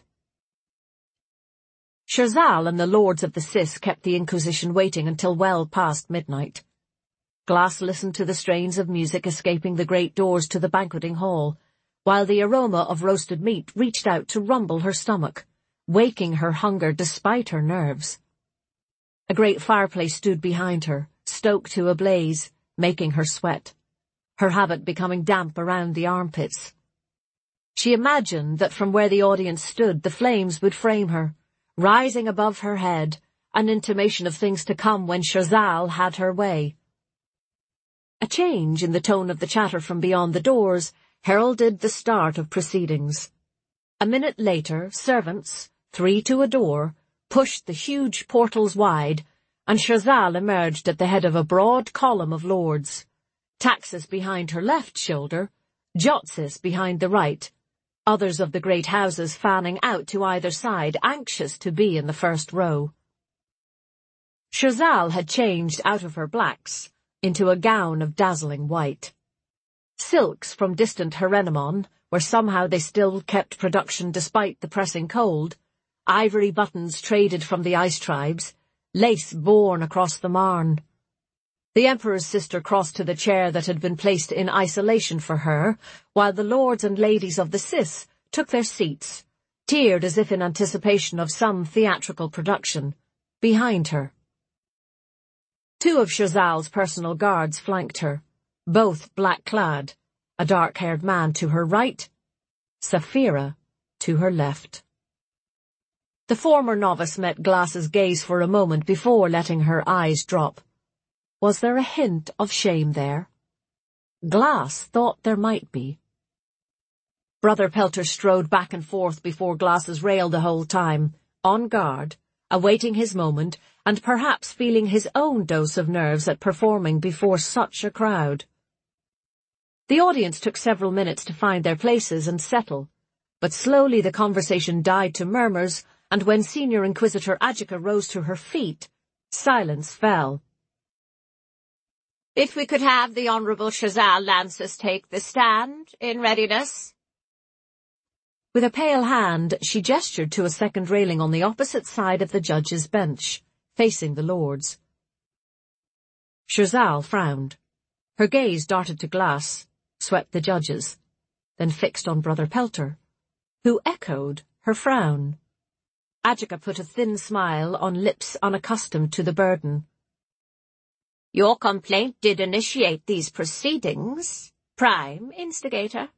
Shazal and the lords of the Sis kept the Inquisition waiting until well past midnight. Glass listened to the strains of music escaping the great doors to the banqueting hall, while the aroma of roasted meat reached out to rumble her stomach, waking her hunger despite her nerves. A great fireplace stood behind her, stoked to a blaze, making her sweat, her habit becoming damp around the armpits. She imagined that from where the audience stood the flames would frame her, rising above her head, an intimation of things to come when Shazal had her way. A change in the tone of the chatter from beyond the doors heralded the start of proceedings. A minute later, servants, 3 to a door, pushed the huge portals wide, and Shazal emerged at the head of a broad column of lords, Taxis behind her left shoulder, Jotsis behind the right, others of the great houses fanning out to either side, anxious to be in the first row. Shazal had changed out of her blacks into a gown of dazzling white. Silks from distant Herenemon, where somehow they still kept production despite the pressing cold, ivory buttons traded from the ice tribes, lace borne across the Marne. The Emperor's sister crossed to the chair that had been placed in isolation for her, while the lords and ladies of the Sis took their seats, tiered as if in anticipation of some theatrical production, behind her. 2 of Shazal's personal guards flanked her, both black-clad, a dark-haired man to her right, Saphira to her left. The former novice met Glass's gaze for a moment before letting her eyes drop. Was there a hint of shame there? Glass thought there might be. Brother Pelter strode back and forth before Glass's rail the whole time, on guard, awaiting his moment, and perhaps feeling his own dose of nerves at performing before such a crowd. The audience took several minutes to find their places and settle, but slowly the conversation died to murmurs, and when Senior Inquisitor Adjika rose to her feet, silence fell. "If we could have the Honourable Shazal Lances take the stand, in readiness." With a pale hand, she gestured to a second railing on the opposite side of the judge's bench, facing the lords. Shazal frowned. Her gaze darted to Glass, swept the judges, then fixed on Brother Pelter, who echoed her frown. Adjika put a thin smile on lips unaccustomed to the burden. "Your complaint did initiate these proceedings, Prime Instigator."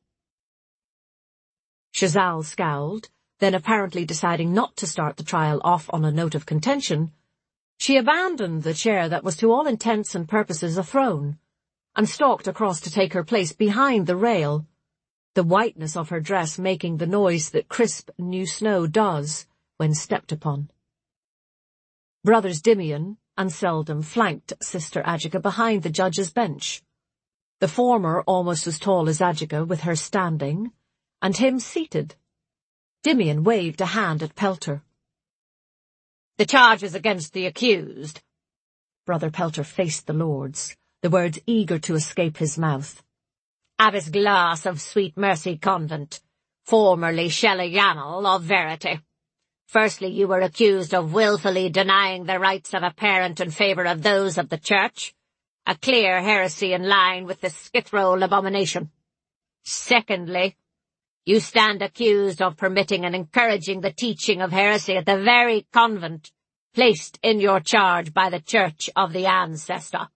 Shazal scowled, then apparently deciding not to start the trial off on a note of contention, she abandoned the chair that was to all intents and purposes a throne, and stalked across to take her place behind the rail, the whiteness of her dress making the noise that crisp new snow does when stepped upon. Brothers Dimion and Seldom flanked Sister Adjika behind the judge's bench, the former almost as tall as Adjika with her standing, and him seated. Dimion waved a hand at Pelter. "The charges against the accused." Brother Pelter faced the lords, the words eager to escape his mouth. "Abbess Glass of Sweet Mercy Convent, formerly Shelley Yannel of Verity. Firstly, you were accused of willfully denying the rights of a parent in favour of those of the Church, a clear heresy in line with the Skith Roll abomination. Secondly, you stand accused of permitting and encouraging the teaching of heresy at the very convent placed in your charge by the Church of the Ancestor.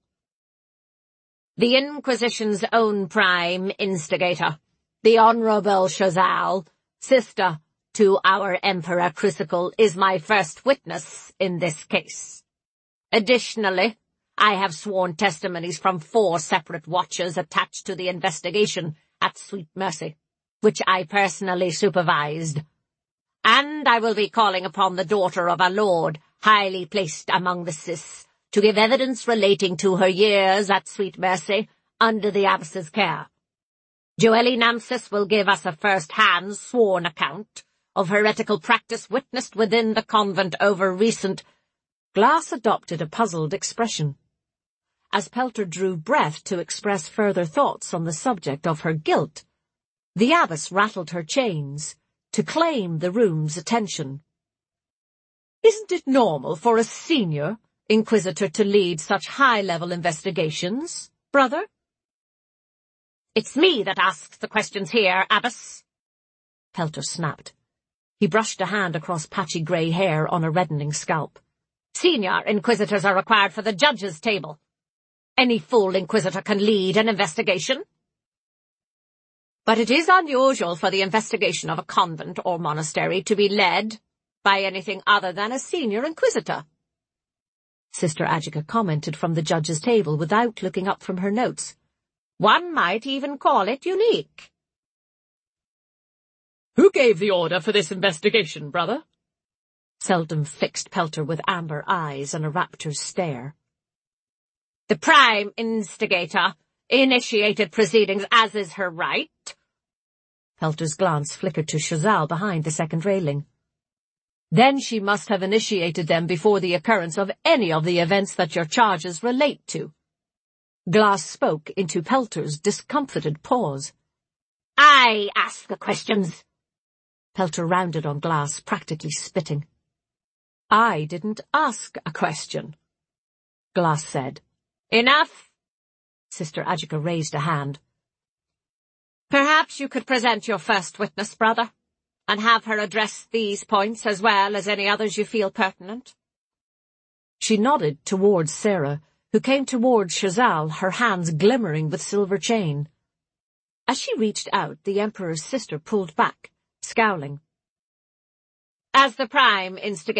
The Inquisition's own prime instigator, the Honourable Shazal, sister to our Emperor Crucicle, is my first witness in this case. Additionally, I have sworn testimonies from 4 separate watchers attached to the investigation at Sweet Mercy, which I personally supervised. And I will be calling upon the daughter of a lord highly placed among the Cis to give evidence relating to her years at Sweet Mercy under the abbess's care. Joelle Namsis will give us a first-hand sworn account of heretical practice witnessed within the convent over recent— Glass adopted a puzzled expression. As Pelter drew breath to express further thoughts on the subject of her guilt, the abbess rattled her chains to claim the room's attention. "Isn't it normal for a senior inquisitor to lead such high-level investigations, brother?" "It's me that asks the questions here, abbess," Pelter snapped. He brushed a hand across patchy grey hair on a reddening scalp. "Senior inquisitors are required for the judge's table. Any fool inquisitor can lead an investigation. But it is unusual for the investigation of a convent or monastery to be led by anything other than a senior inquisitor," Sister Adjika commented from the judge's table without looking up from her notes. "One might even call it unique." "Who gave the order for this investigation, brother?" Seldom fixed Pelter with amber eyes and a raptor's stare. "The prime instigator initiated proceedings, as is her right." Pelter's glance flickered to Shazal behind the second railing. "Then she must have initiated them before the occurrence of any of the events that your charges relate to." Glass spoke into Pelter's discomfited pause. "I ask the questions." Pelter rounded on Glass, practically spitting. "I didn't ask a question," Glass said. "Enough." Sister Adjika raised a hand. "Perhaps you could present your first witness, brother, and have her address these points as well as any others you feel pertinent." She nodded towards Sarah, who came towards Chazal, her hands glimmering with silver chain. As she reached out, the Emperor's sister pulled back, scowling. As the Prime instigated